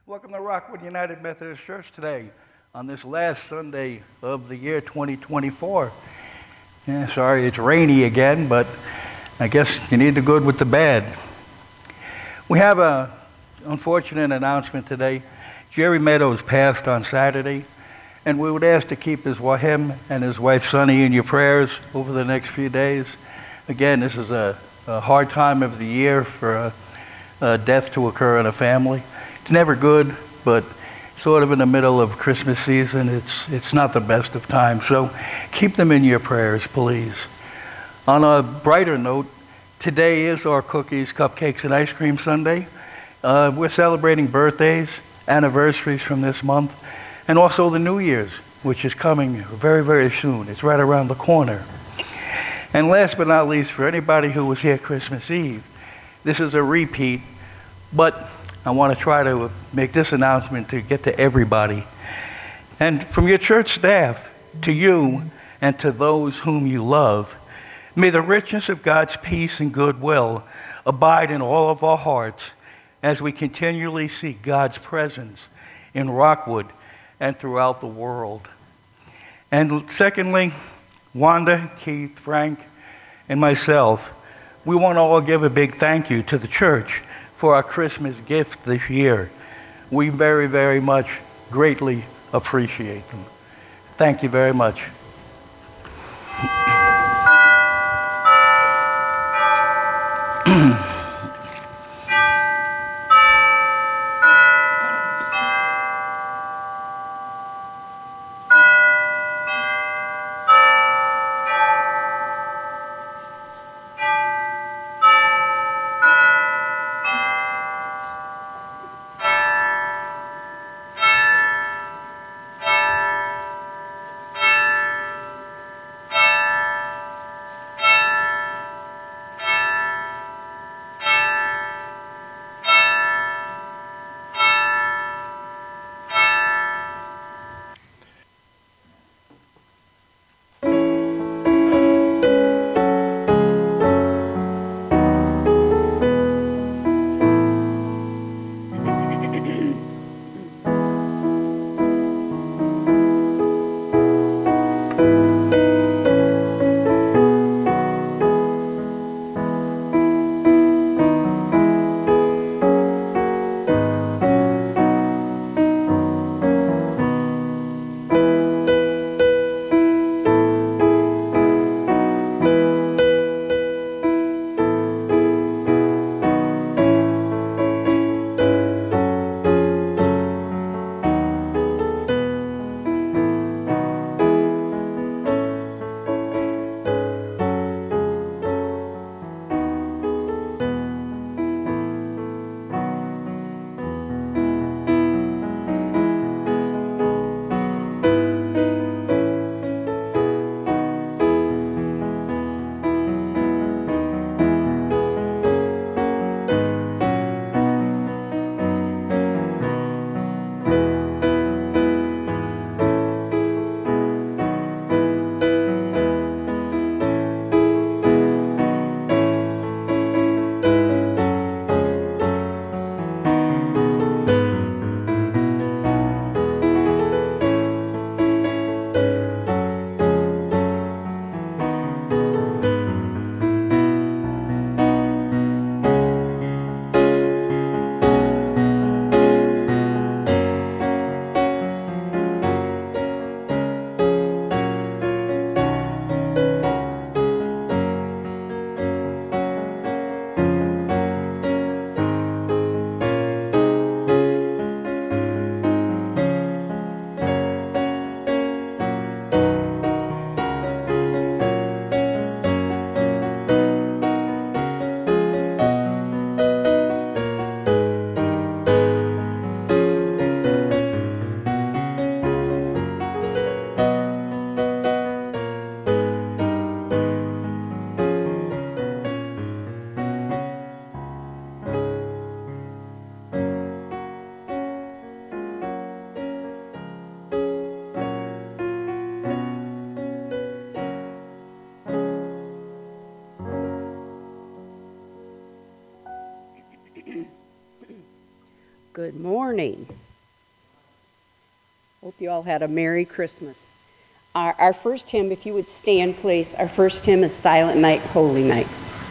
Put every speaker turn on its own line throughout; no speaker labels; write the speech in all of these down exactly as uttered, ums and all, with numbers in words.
Welcome to Rockwood United Methodist Church today on this last Sunday of the year twenty twenty-four. Yeah, sorry it's rainy again, but I guess you need the good with the bad. We have a unfortunate announcement today. Jerry Meadows passed on Saturday, and we would ask to keep his, him and his wife Sonny in your prayers over the next few days. Again, this is a, a hard time of the year for a, a death to occur in a family. It's never good, but sort of in the middle of Christmas season, it's it's not the best of times. So keep them in your prayers, please. On a brighter note, today is our Cookies, Cupcakes, and Ice Cream Sunday. Uh, we're celebrating birthdays, anniversaries from this month, and also the New Year's, which is coming very, very soon. It's right around the corner. And last but not least, for anybody who was here Christmas Eve, this is a repeat, but I want to try to make this announcement to get to everybody. And from your church staff, to you and to those whom you love, may the richness of God's peace and goodwill abide in all of our hearts as we continually seek God's presence in Rockwood and throughout the world. And secondly, Wanda, Keith, Frank, and myself, we want to all give a big thank you to the church for our Christmas gift this year. We very, very much greatly appreciate them. Thank you very much.
Good morning. Hope you all had a Merry Christmas. Our, our first hymn, if you would stand, please. Our first hymn is Silent Night, Holy Night.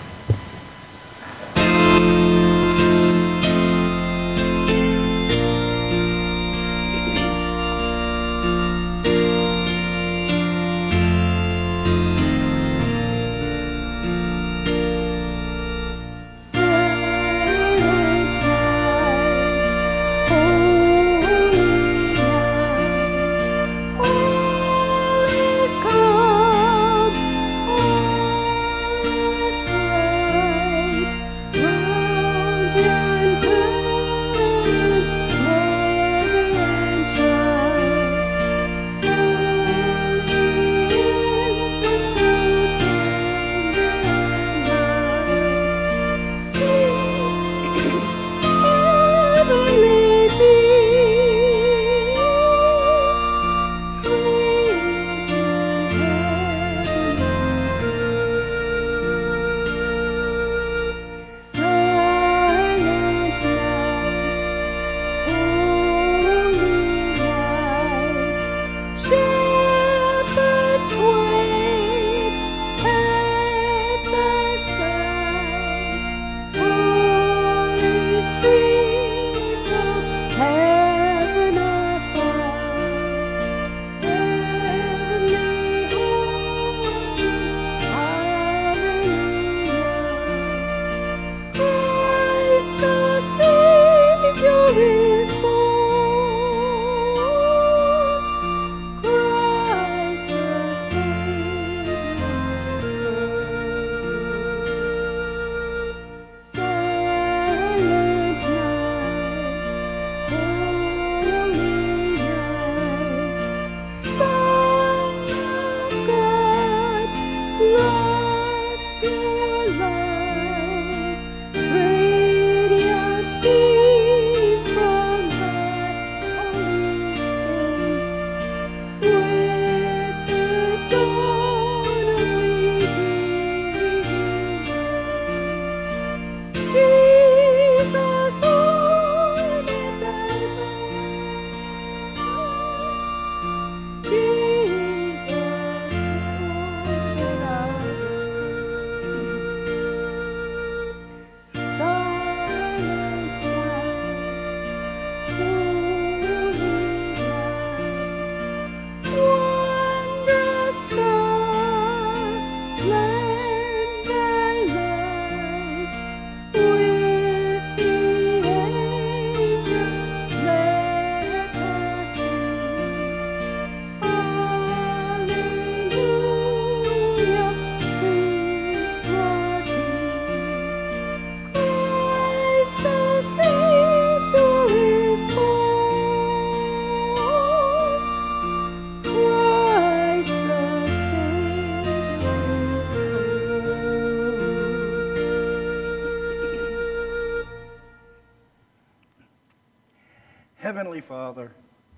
Heavenly Father,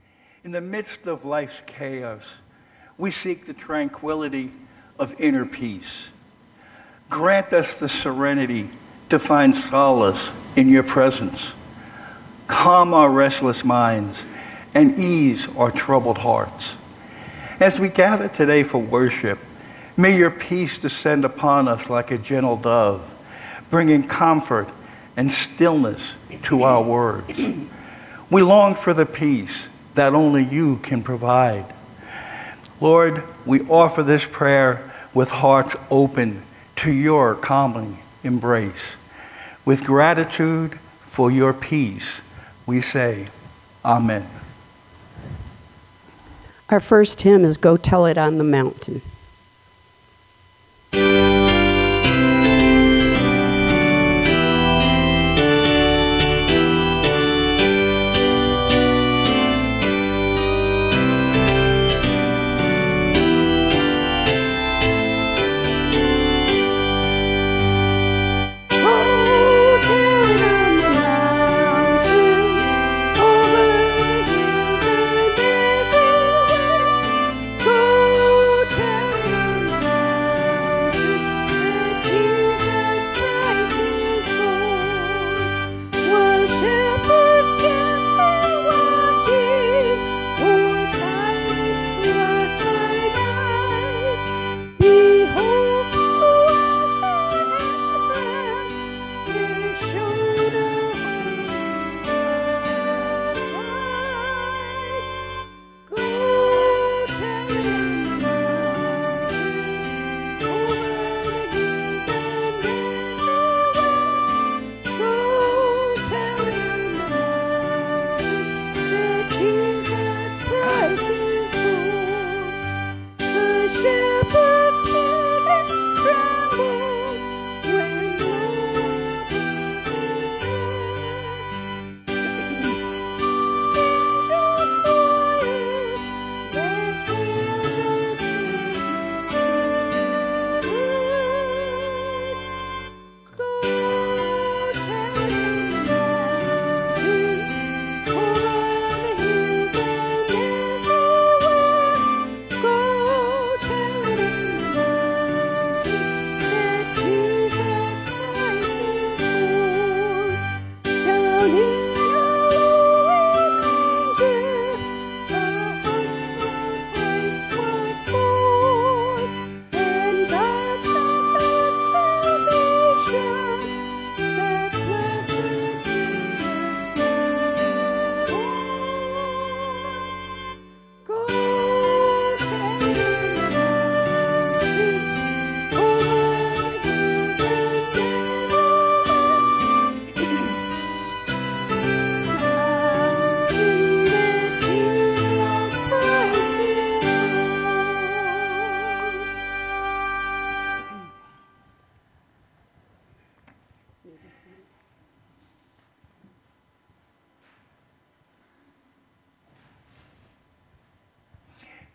in the midst of life's chaos, we seek the tranquility of inner peace. Grant us the serenity to find solace in your presence. Calm our restless minds and ease our troubled hearts. As we gather today for worship, may your peace descend upon us like a gentle dove, bringing comfort and stillness to our words. We long for the peace that only you can provide. Lord, we offer this prayer with hearts open to your calming embrace. With gratitude for your peace, we say, Amen.
Our first hymn is Go Tell It on the Mountain.
Tell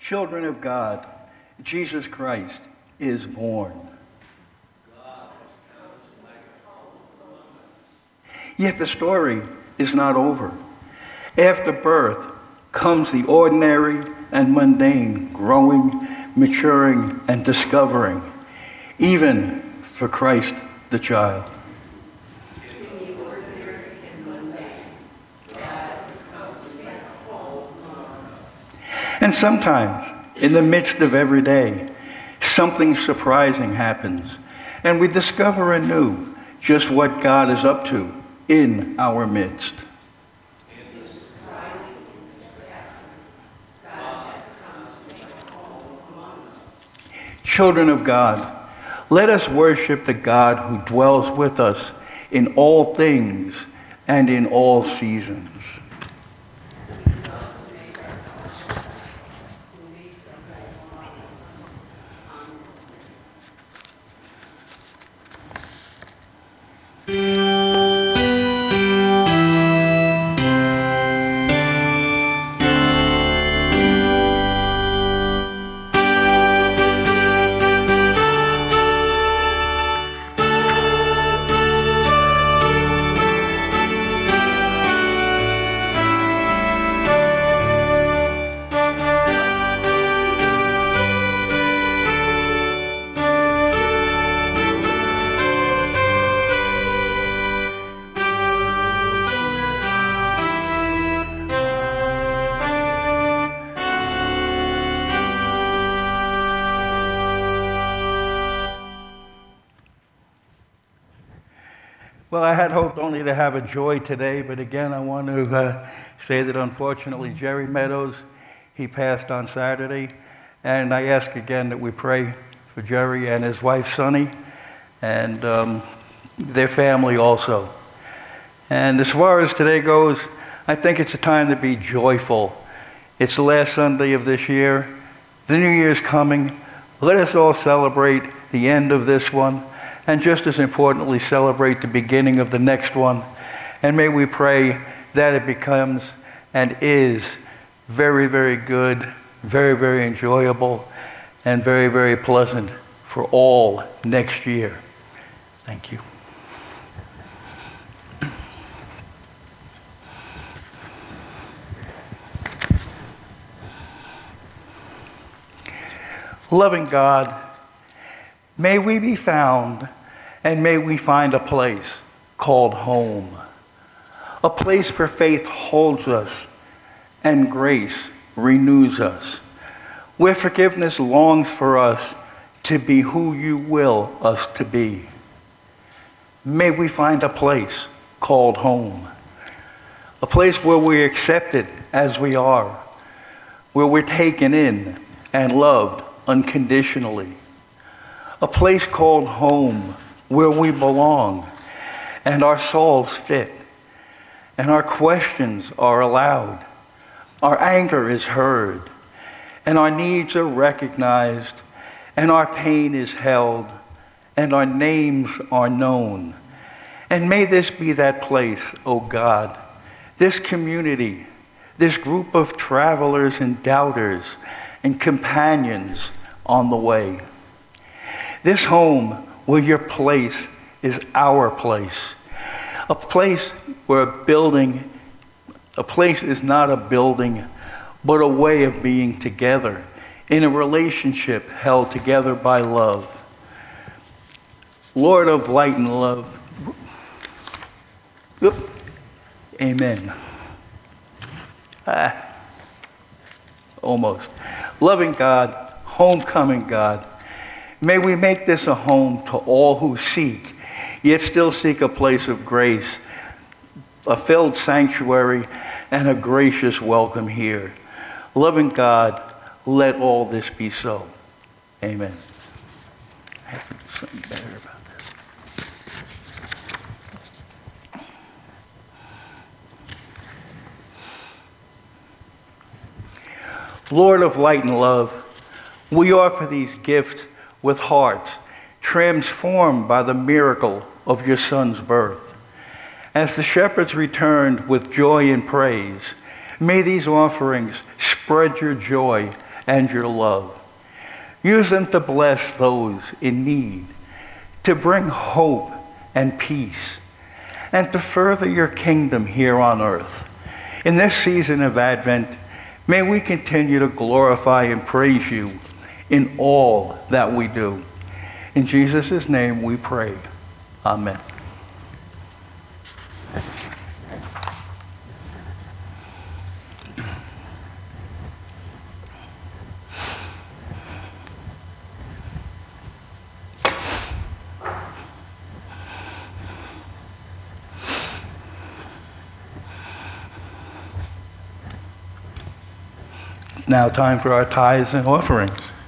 Children of God, Jesus Christ is born. Yet the story is not over. After birth comes the ordinary and mundane, growing, maturing, and discovering, even for Christ the child. And sometimes, in the midst of every day, something surprising happens, and we discover anew just what God is up to in our midst. Children of God, let us worship the God who dwells with us in all things and in all seasons. Well, I had hoped only to have a joy today, but again, I want to uh, say that unfortunately Jerry Meadows, he passed on Saturday, and I ask again that we pray for Jerry and his wife, Sunny, and um, their family also. And as far as today goes, I think it's a time to be joyful. It's the last Sunday of this year. The New Year's coming. Let us all celebrate the end of this one, and just as importantly, celebrate the beginning of the next one. And may we pray that it becomes and is very, very good, very, very enjoyable, and very, very pleasant for all next year. Thank you. Loving God, may we be found and may we find a place called home, a place where faith holds us and grace renews us, where forgiveness longs for us to be who you will us to be. May we find a place called home, a place where we're accepted as we are, where we're taken in and loved unconditionally, a place called home where we belong and our souls fit and our questions are allowed, our anger is heard, and our needs are recognized, and our pain is held, and our names are known. And may this be that place, O God, this community, this group of travelers and doubters and companions on the way. This home where your place is our place. A place where a building, a place is not a building, but a way of being together in a relationship held together by love. Lord of light and love. Oop. Amen. Ah, almost. Loving God, homecoming God, may we make this a home to all who seek, yet still seek a place of grace, a filled sanctuary, and a gracious welcome here. Loving God, let all this be so. Amen. I have to do something better about this. Lord of light and love, we offer these gifts with hearts transformed by the miracle of your Son's birth. As the shepherds returned with joy and praise, may these offerings spread your joy and your love. Use them to bless those in need, to bring hope and peace, and to further your kingdom here on earth. In this season of Advent, may we continue to glorify and praise you in all that we do. In Jesus' name we pray. Amen. Now time for our tithes and offerings.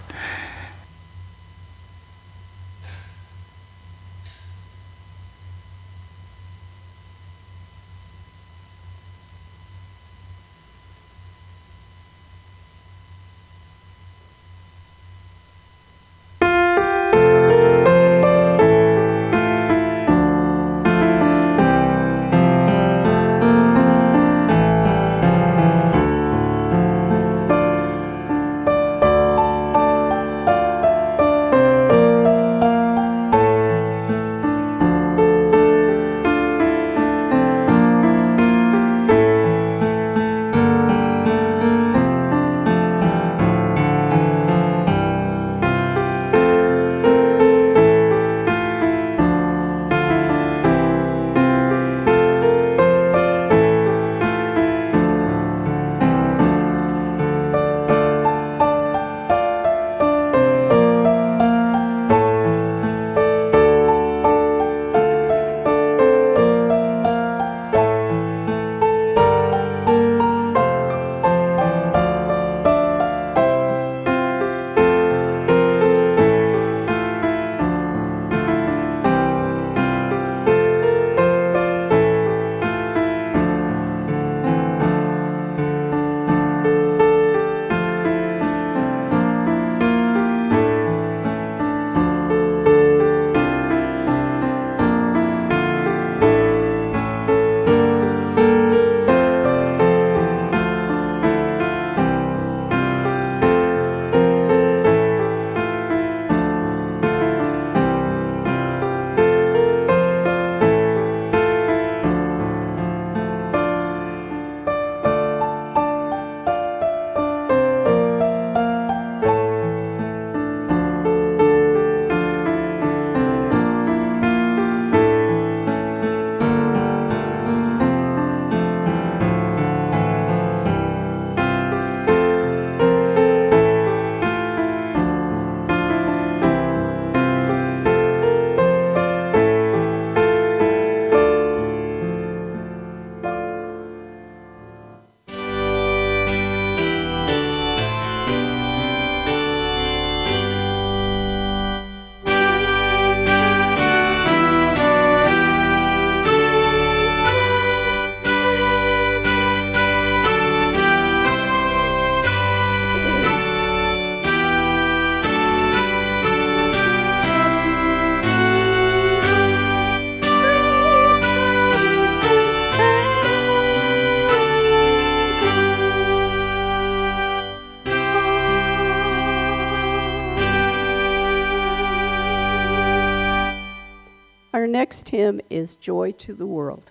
Our next hymn is Joy to the World.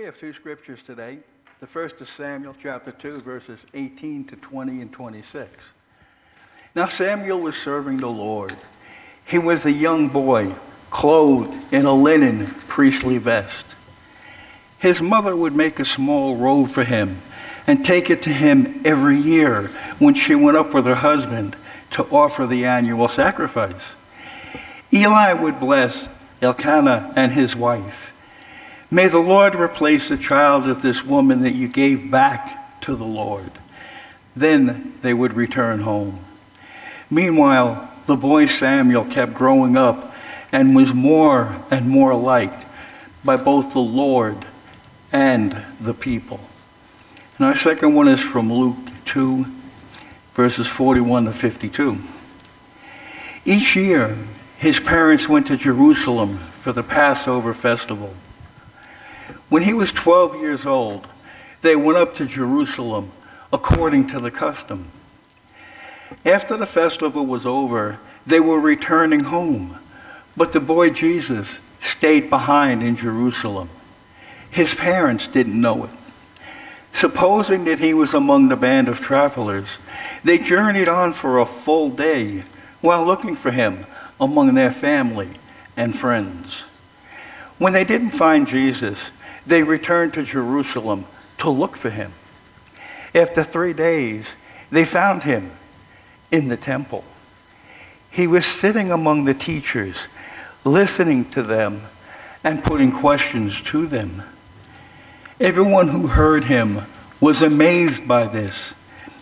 We have two scriptures today. The first is Samuel chapter two, verses eighteen to twenty and twenty-six. Now Samuel was serving the Lord. He was a young boy, clothed in a linen priestly vest. His mother would make a small robe for him and take it to him every year when she went up with her husband to offer the annual sacrifice. Eli would bless Elkanah and his wife. May the Lord replace the child of this woman that you gave back to the Lord. Then they would return home. Meanwhile, the boy Samuel kept growing up and was more and more liked by both the Lord and the people. And our second one is from Luke two, verses forty-one to fifty-two. Each year, his parents went to Jerusalem for the Passover festival. When he was twelve years old, they went up to Jerusalem according to the custom. After the festival was over, they were returning home, but the boy Jesus stayed behind in Jerusalem. His parents didn't know it. Supposing that he was among the band of travelers, they journeyed on for a full day while looking for him among their family and friends. When they didn't find Jesus, they returned to Jerusalem to look for him. After three days, they found him in the temple. He was sitting among the teachers, listening to them and putting questions to them. Everyone who heard him was amazed by this.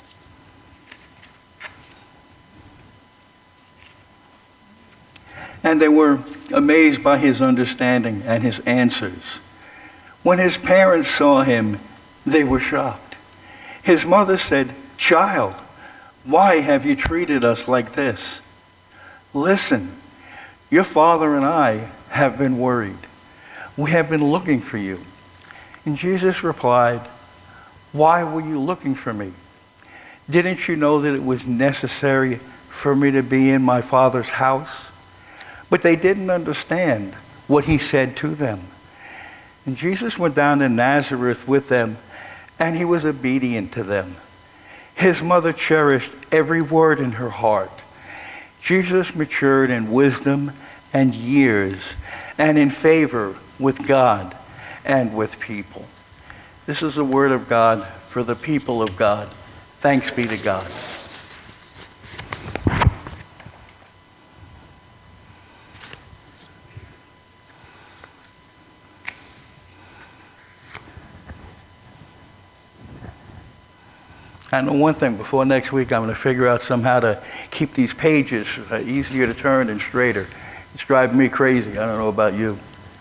And they were amazed by his understanding and his answers. When his parents saw him, they were shocked. His mother said, "Child, why have you treated us like this? Listen, your father and I have been worried. We have been looking for you." And Jesus replied, "Why were you looking for me? Didn't you know that it was necessary for me to be in my Father's house?" But they didn't understand what he said to them. And Jesus went down to Nazareth with them, and he was obedient to them. His mother cherished every word in her heart. Jesus matured in wisdom and years, and in favor with God and with people. This is the word of God for the people of God. Thanks be to God. I know one thing, before next week I'm going to figure out somehow to keep these pages uh, easier to turn and straighter. It's driving me crazy. I don't know about you.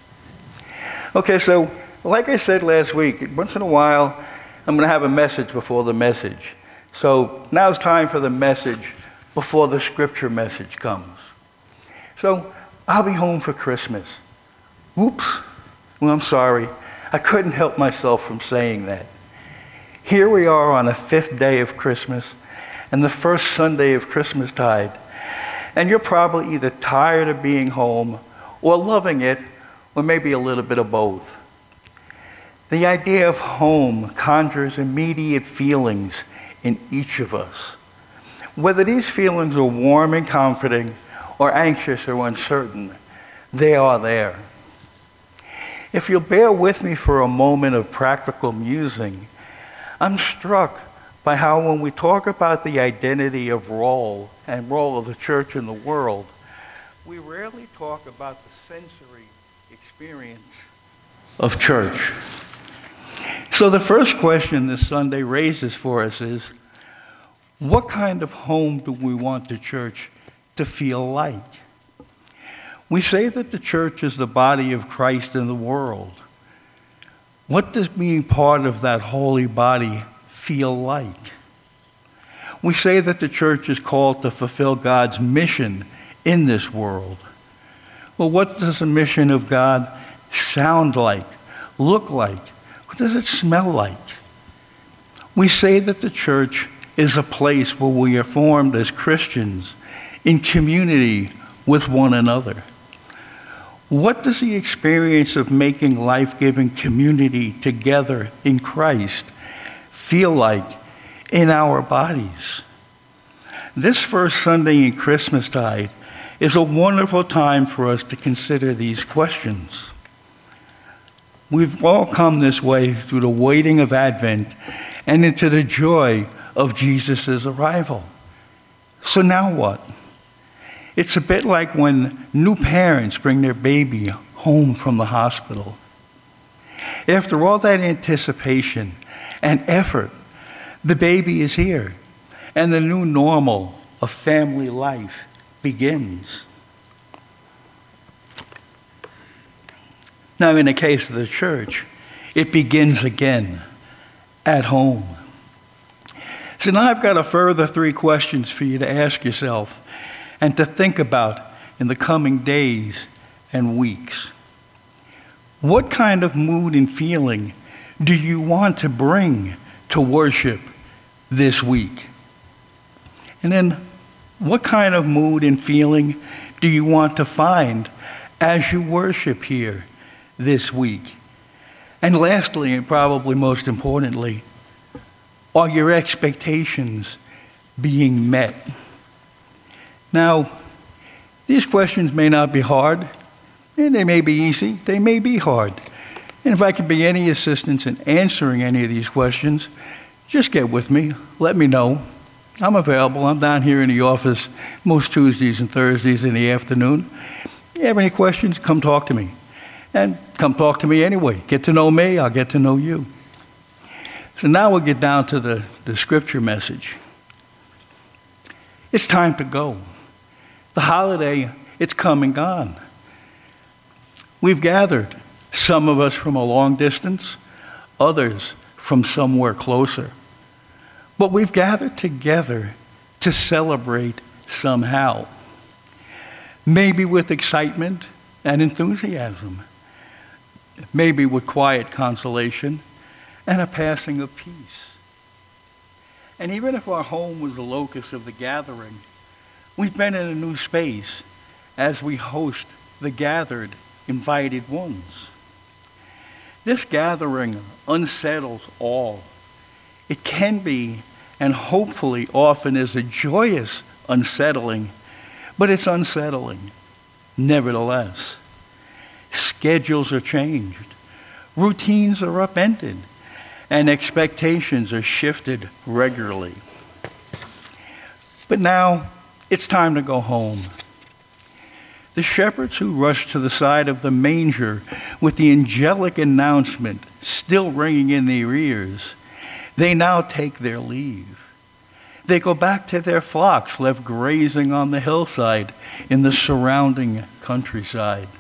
Okay, so like I said last week, once in a while I'm going to have a message before the message. So now it's time for the message before the scripture message comes. So I'll be home for Christmas. Oops. Well, I'm sorry. I couldn't help myself from saying that. Here we are on the fifth day of Christmas and the first Sunday of Christmastide. And you're probably either tired of being home or loving it, or maybe a little bit of both. The idea of home conjures immediate feelings in each of us. Whether these feelings are warm and comforting or anxious or uncertain, they are there. If you'll bear with me for a moment of practical musing, I'm struck by how when we talk about the identity of role and role of the church in the world, we rarely talk about the sensory experience of church. So the first question this Sunday raises for us is, what kind of home do we want the church to feel like? We say that the church is the body of Christ in the world. What does being part of that holy body feel like? We say that the church is called to fulfill God's mission in this world. Well, what does the mission of God sound like, look like? What does it smell like? We say that the church is a place where we are formed as Christians in community with one another. What does the experience of making life-giving community together in Christ feel like in our bodies? This first Sunday in Christmastide is a wonderful time for us to consider these questions. We've all come this way through the waiting of Advent and into the joy of Jesus' arrival. So now what? It's a bit like when new parents bring their baby home from the hospital. After all that anticipation and effort, the baby is here, and the new normal of family life begins. Now, in the case of the church, it begins again at home. So now I've got a further three questions for you to ask yourself and to think about in the coming days and weeks. What kind of mood and feeling do you want to bring to worship this week? And then, what kind of mood and feeling do you want to find as you worship here this week? And lastly, and probably most importantly, are your expectations being met? Now, these questions may not be hard, and they may be easy, they may be hard. And if I can be any assistance in answering any of these questions, just get with me, let me know. I'm available. I'm down here in the office most Tuesdays and Thursdays in the afternoon. If you have any questions, come talk to me. And come talk to me anyway. Get to know me, I'll get to know you. So now we'll get down to the, the scripture message. It's time to go. The holiday, it's come and gone. We've gathered, some of us from a long distance, others from somewhere closer. But we've gathered together to celebrate somehow. Maybe with excitement and enthusiasm. Maybe with quiet consolation and a passing of peace. And even if our home was the locus of the gathering, we've been in a new space as we host the gathered, invited ones. This gathering unsettles all. It can be, and hopefully often is, a joyous unsettling, but it's unsettling nevertheless. Schedules are changed, routines are upended, and expectations are shifted regularly. But now, it's time to go home. The shepherds who rushed to the side of the manger with the angelic announcement still ringing in their ears, they now take their leave. They go back to their flocks left grazing on the hillside in the surrounding countryside.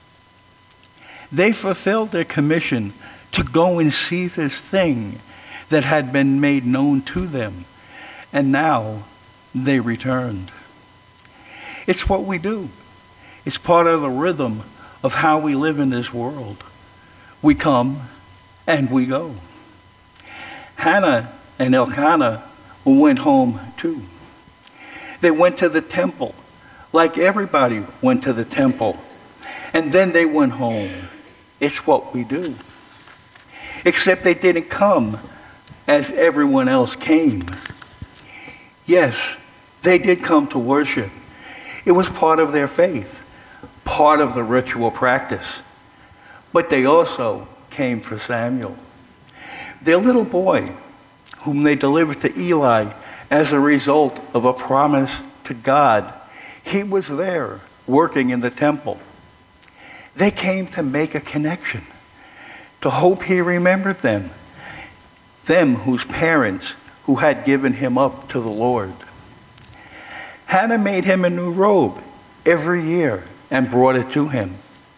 They fulfilled their commission to go and see this thing that had been made known to them, and now they returned. It's what we do. It's part of the rhythm of how we live in this world. We come and we go. Hannah and Elkanah went home too. They went to the temple, like everybody went to the temple, and then they went home. It's what we do. Except they didn't come as everyone else came. Yes, they did come to worship. It was part of their faith, part of the ritual practice. But they also came for Samuel, their little boy, whom they delivered to Eli as a result of a promise to God. He was there working in the temple. They came to make a connection, to hope he remembered them, them whose parents who had given him up to the Lord. Hannah made him a new robe every year and brought it to him.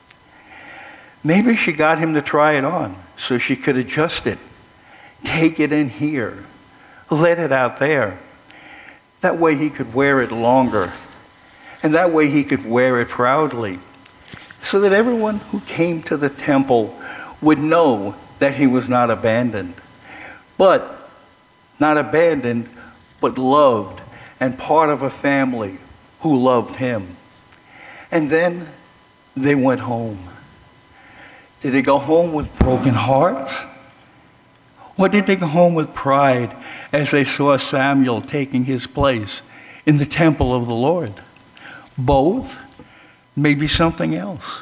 Maybe she got him to try it on so she could adjust it, take it in here, let it out there. That way he could wear it longer, and that way he could wear it proudly, so that everyone who came to the temple would know that he was not abandoned. But not abandoned, but loved and part of a family who loved him. And then they went home. Did they go home with broken hearts? Or did they go home with pride as they saw Samuel taking his place in the temple of the Lord? Both? Maybe something else.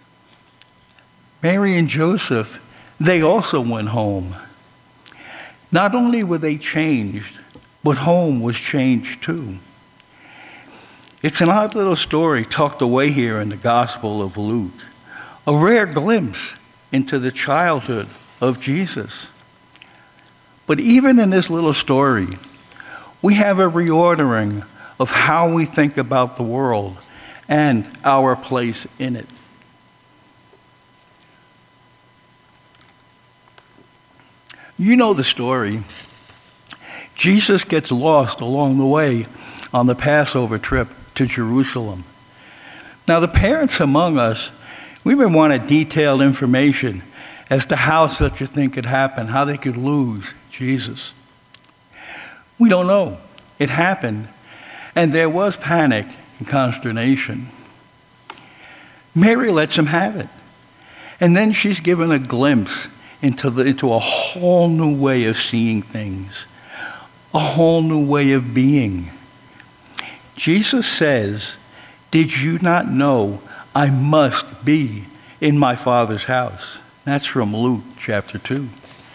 Mary and Joseph, they also went home. Not only were they changed, but home was changed too. It's an odd little story tucked away here in the Gospel of Luke, a rare glimpse into the childhood of Jesus. But even in this little story, we have a reordering of how we think about the world and our place in it. You know the story. Jesus gets lost along the way on the Passover trip to Jerusalem. Now, the parents among us, we may want detailed information as to how such a thing could happen, how they could lose Jesus. We don't know. It happened, and there was panic and consternation. Mary lets him have it, and then she's given a glimpse into, the, into a whole new way of seeing things, a whole new way of being. Jesus says, "Did you not know I must be in my Father's house?" That's from Luke chapter two.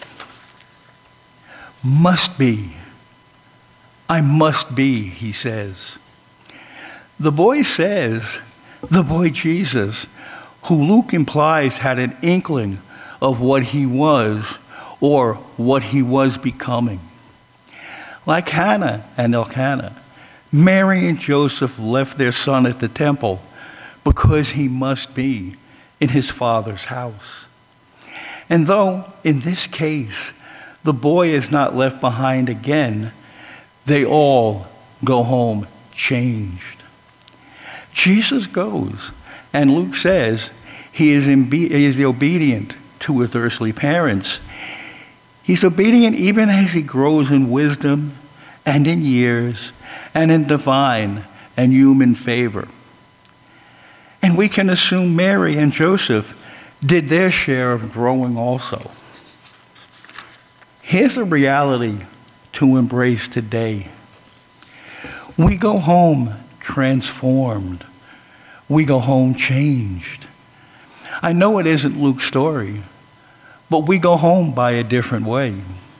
Must be. I must be, he says. The boy says, the boy Jesus, who Luke implies had an inkling of what he was or what he was becoming. Like Hannah and Elkanah, Mary and Joseph left their son at the temple because he must be in his Father's house. And though, in this case, the boy is not left behind again, they all go home changed. Jesus goes, and Luke says he is, imbe- he is obedient to his earthly parents. He's obedient even as he grows in wisdom and in years and in divine and human favor. And we can assume Mary and Joseph did their share of growing also. Here's a reality to embrace today. We go home transformed. We go home changed. I know it isn't Luke's story, but we go home by a different way.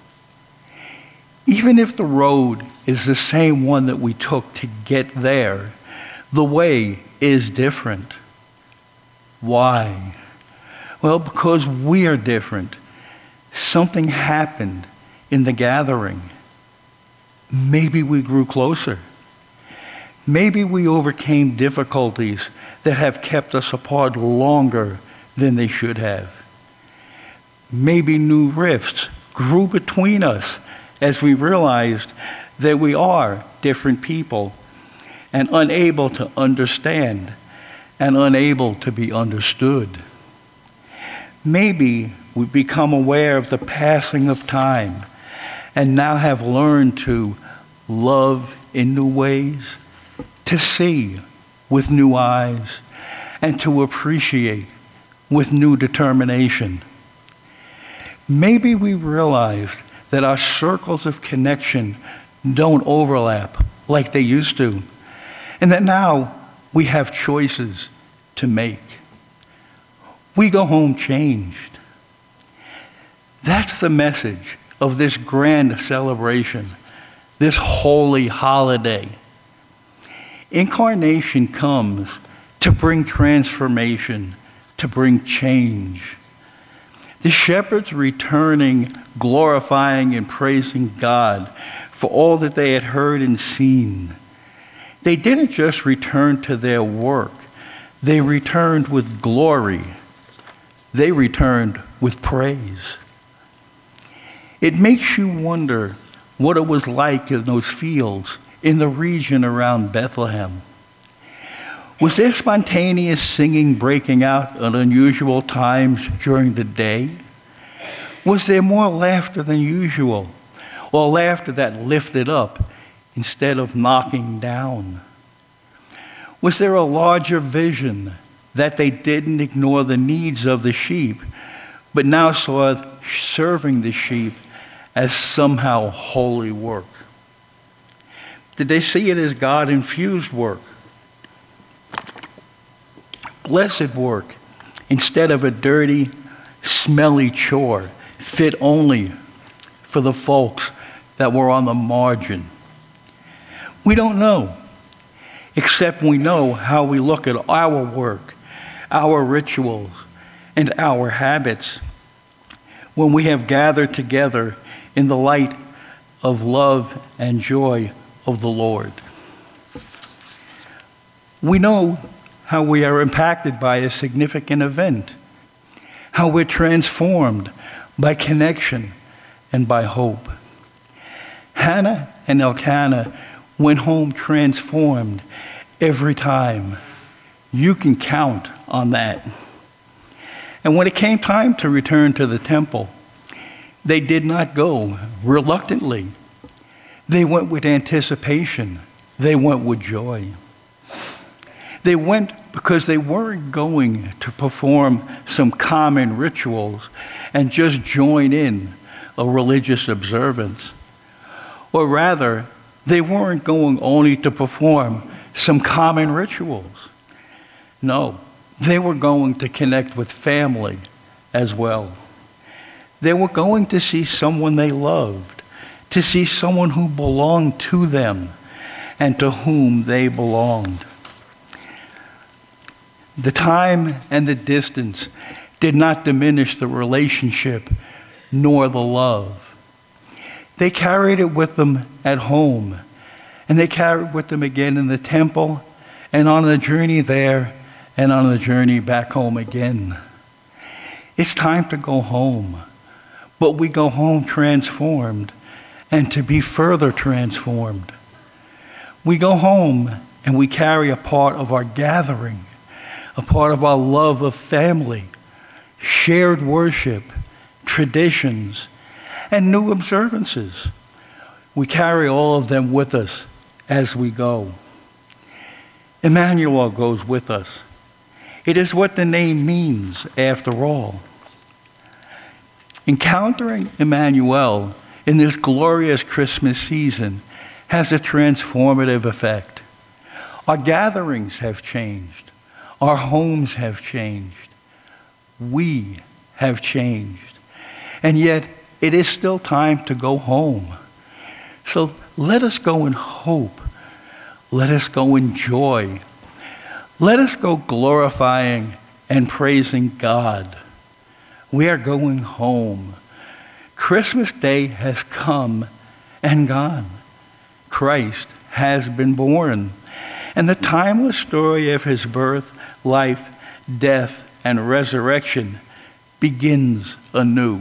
Even if the road is the same one that we took to get there, the way is different. Why? Well, because we are different. Something happened in the gathering. Maybe we grew closer. Maybe we overcame difficulties that have kept us apart longer than they should have. Maybe new rifts grew between us as we realized that we are different people and unable to understand and unable to be understood. Maybe we become aware of the passing of time and now have learned to love in new ways, to see with new eyes, and to appreciate with new determination. Maybe we realized that our circles of connection don't overlap like they used to, and that now we have choices to make. We go home changed. That's the message of this grand celebration, this holy holiday. Incarnation comes to bring transformation, to bring change. The shepherds returning, glorifying and praising God for all that they had heard and seen. They didn't just return to their work. They returned with glory. They returned with praise. It makes you wonder what it was like in those fields in the region around Bethlehem. Was there spontaneous singing breaking out at unusual times during the day? Was there more laughter than usual, or laughter that lifted up instead of knocking down? Was there a larger vision that they didn't ignore the needs of the sheep, but now saw serving the sheep as somehow holy work? Did they see it as God-infused work? Blessed work, instead of a dirty, smelly chore, fit only for the folks that were on the margin? We don't know, except we know how we look at our work, our rituals, and our habits when we have gathered together in the light of love and joy of the Lord. We know how we are impacted by a significant event, how we're transformed by connection and by hope. Hannah and Elkanah went home transformed every time. You can count on that. And when it came time to return to the temple, they did not go reluctantly. They went with anticipation. They went with joy. They went because they weren't going to perform some common rituals and just join in a religious observance. Or rather, they weren't going only to perform some common rituals. No, they were going to connect with family as well. They were going to see someone they loved, to see someone who belonged to them and to whom they belonged. The time and the distance did not diminish the relationship nor the love. They carried it with them at home, and they carried it with them again in the temple, and on the journey there, and on the journey back home again. It's time to go home, but we go home transformed, and to be further transformed. We go home and we carry a part of our gathering, a part of our love of family, shared worship, traditions, and new observances. We carry all of them with us as we go. Emmanuel goes with us. It is what the name means, after all. Encountering Emmanuel in this glorious Christmas season has a transformative effect. Our gatherings have changed. Our homes have changed. We have changed. And yet, it is still time to go home. So let us go in hope. Let us go in joy. Let us go glorifying and praising God. We are going home. Christmas Day has come and gone. Christ has been born. And the timeless story of his birth, life, death, and resurrection begins anew.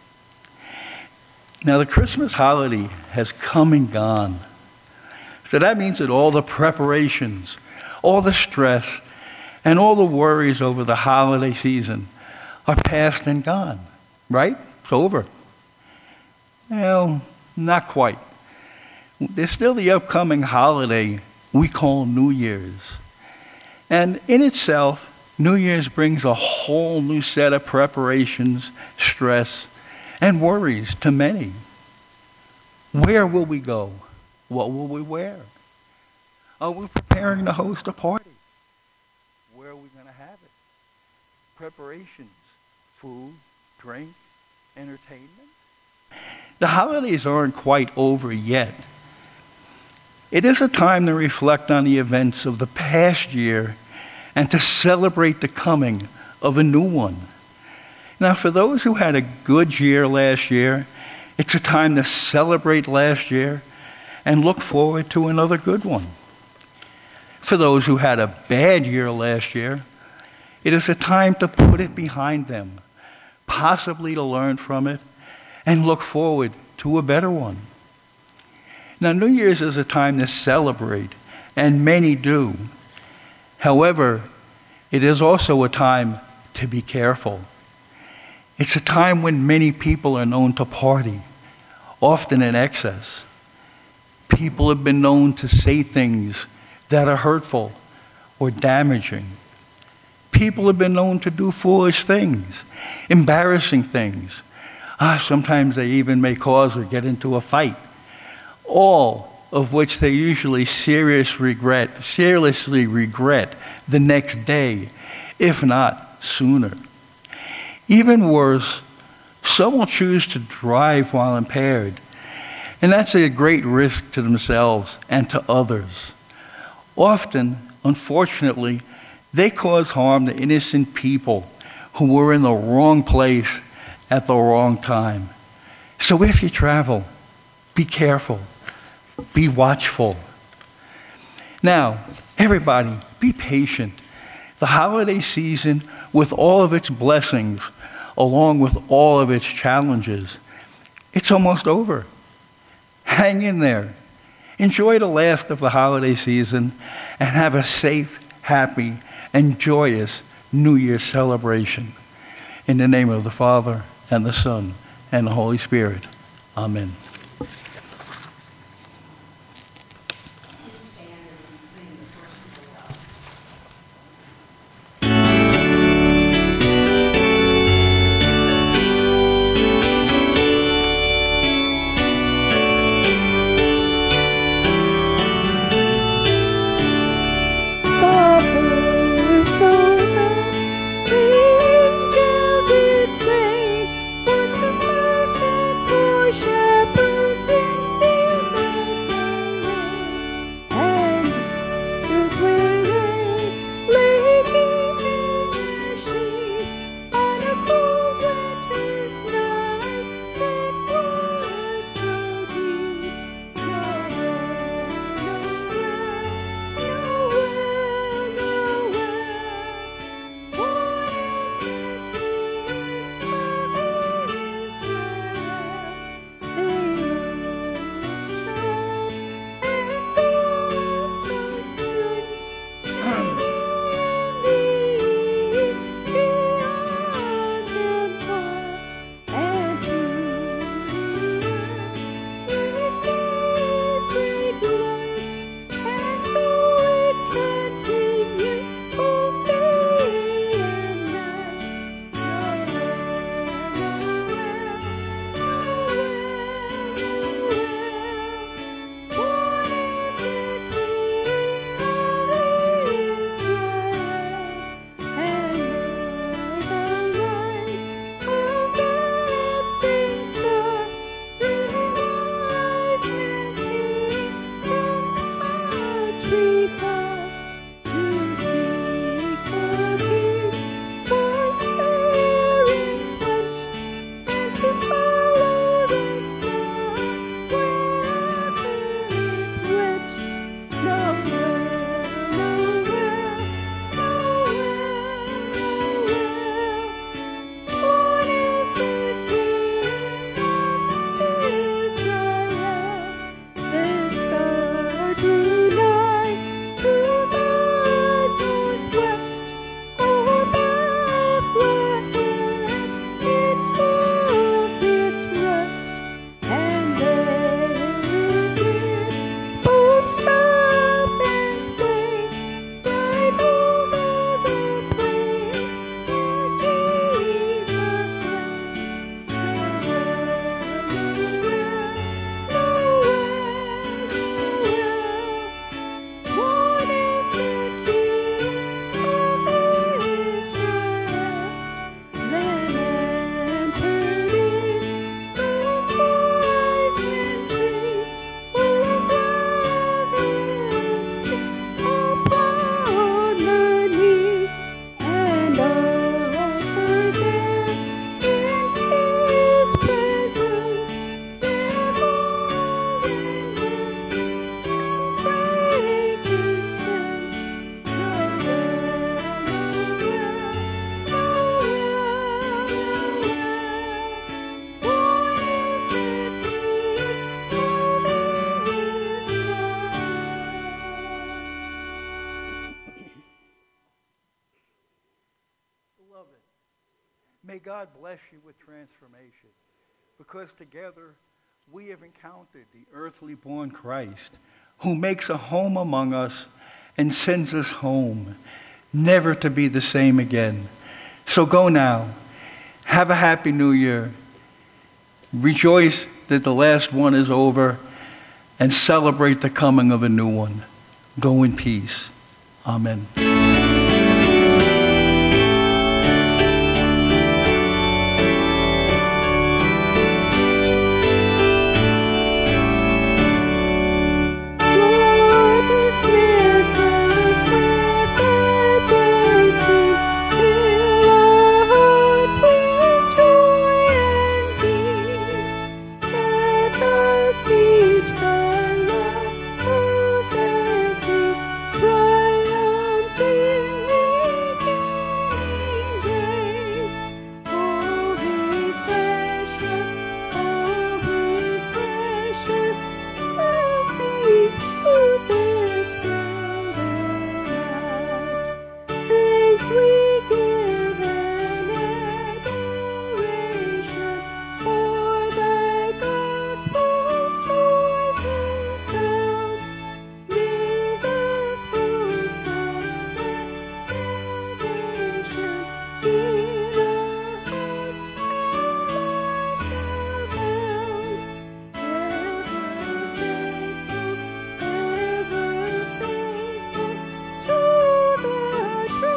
Now, the Christmas holiday has come and gone. So that means that all the preparations, all the stress, and all the worries over the holiday season are past and gone, right? It's over. Well, not quite. There's still the upcoming holiday we call New Year's. And in itself, New Year's brings a whole new set of preparations, stress, and worries to many. Where will we go? What will we wear? Are we preparing to host a party? Where are we going to have it? Preparations, food, drink, entertainment. The holidays aren't quite over yet. It is a time to reflect on the events of the past year and to celebrate the coming of a new one. Now, for those who had a good year last year, it's a time to celebrate last year and look forward to another good one. For those who had a bad year last year, it is a time to put it behind them, possibly to learn from it, and look forward to a better one. Now, New Year's is a time to celebrate, and many do. However, it is also a time to be careful. It's a time when many people are known to party, often in excess. People have been known to say things that are hurtful or damaging. People have been known to do foolish things, embarrassing things. Ah, sometimes they even may cause or get into a fight, all of which they usually serious regret, seriously regret the next day, if not sooner. Even worse, some will choose to drive while impaired, and that's a great risk to themselves and to others. Often, unfortunately, they cause harm to innocent people who were in the wrong place at the wrong time. So if you travel, be careful, be watchful. Now, everybody, be patient. The holiday season, with all of its blessings, along with all of its challenges, it's almost over. Hang in there. Enjoy the last of the holiday season and have a safe, happy, and joyous New Year celebration. In the name of the Father, and the Son, and the Holy Spirit. Amen. May God bless you with transformation, because together we have encountered the earthly born Christ, who makes a home among us and sends us home, never to be the same again. So go now. Have a happy new year. Rejoice that the last one is over and celebrate the coming of a new one. Go in peace. Amen.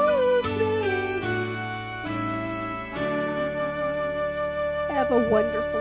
Have a wonderful